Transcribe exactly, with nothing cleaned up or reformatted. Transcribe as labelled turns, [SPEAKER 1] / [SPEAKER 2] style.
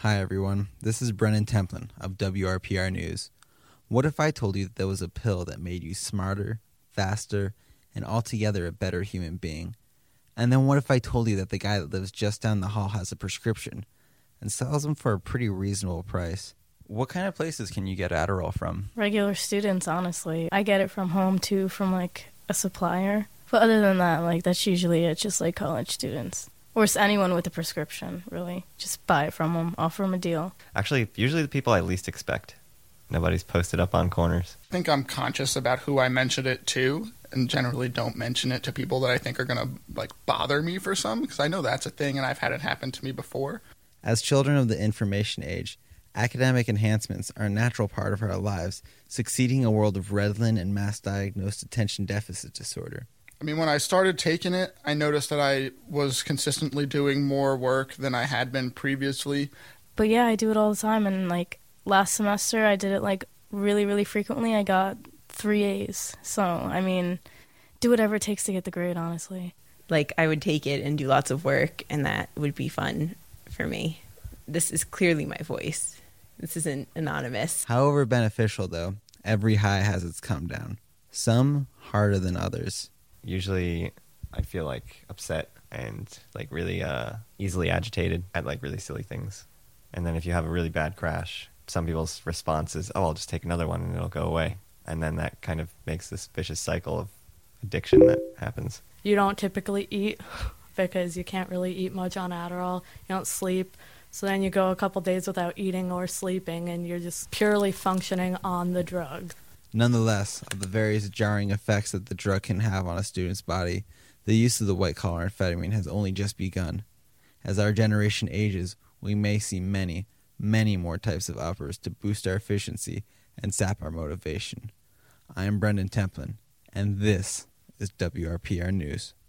[SPEAKER 1] Hi everyone, this is Brennan Templin of W R P R News. What if I told you that there was a pill that made you smarter, faster, and altogether a better human being? And then what if I told you that the guy that lives just down the hall has a prescription and sells them for a pretty reasonable price? What kind of places can you get Adderall from?
[SPEAKER 2] Regular students, honestly. I get it from home too, from like a supplier. But other than that, like that's usually it, just like college students. Or it's anyone with a prescription, really. Just buy it from them, offer them a deal.
[SPEAKER 3] Actually, usually the people I least expect. Nobody's posted up on corners.
[SPEAKER 4] I think I'm conscious about who I mention it to, and generally don't mention it to people that I think are going to like bother me for some, because I know that's a thing and I've had it happen to me before.
[SPEAKER 1] As children of the information age, academic enhancements are a natural part of our lives, succeeding a world of Ritalin and mass-diagnosed attention deficit disorder.
[SPEAKER 4] I mean, when I started taking it, I noticed that I was consistently doing more work than I had been previously.
[SPEAKER 2] But yeah, I do it all the time. And like last semester, I did it like really, really frequently. I got three A's. So, I mean, do whatever it takes to get the grade, honestly.
[SPEAKER 5] Like, I would take it and do lots of work, and that would be fun for me. This is clearly my voice. This isn't anonymous.
[SPEAKER 1] However beneficial, though, every high has its come down. Some harder than others.
[SPEAKER 3] Usually I feel like upset and like really uh, easily agitated at like really silly things. And then if you have a really bad crash, some people's response is, oh, I'll just take another one and it'll go away. And then that kind of makes this vicious cycle of addiction that happens.
[SPEAKER 6] You don't typically eat because you can't really eat much on Adderall. You don't sleep. So then you go a couple days without eating or sleeping and you're just purely functioning on the drug.
[SPEAKER 1] Nonetheless, of the various jarring effects that the drug can have on a student's body, the use of the white-collar amphetamine has only just begun. As our generation ages, we may see many, many more types of uppers to boost our efficiency and sap our motivation. I am Brendan Templin, and this is W R P R News.